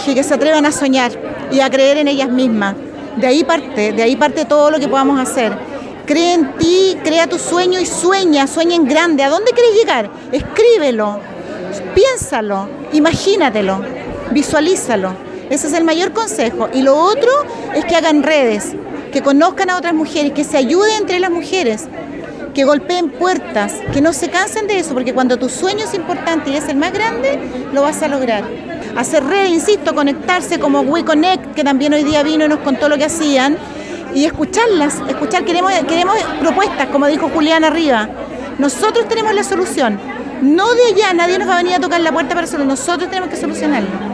Y que se atrevan a soñar y a creer en ellas mismas. De ahí parte todo lo que podamos hacer. Cree en ti, crea tu sueño y sueña en grande. ¿A dónde quieres llegar? Escríbelo, piénsalo, imagínatelo, visualízalo. Ese es el mayor consejo. Y lo otro es que hagan redes, que conozcan a otras mujeres, que se ayuden entre las mujeres, que golpeen puertas, que no se cansen de eso, porque cuando tu sueño es importante y es el más grande, lo vas a lograr. Hacer redes, insisto, conectarse como WeConnect, que también hoy día vino y nos contó lo que hacían, y queremos propuestas, como dijo Julián arriba. Nosotros tenemos la solución, no de allá, nadie nos va a venir a tocar la puerta para solo, nosotros tenemos que solucionarlo.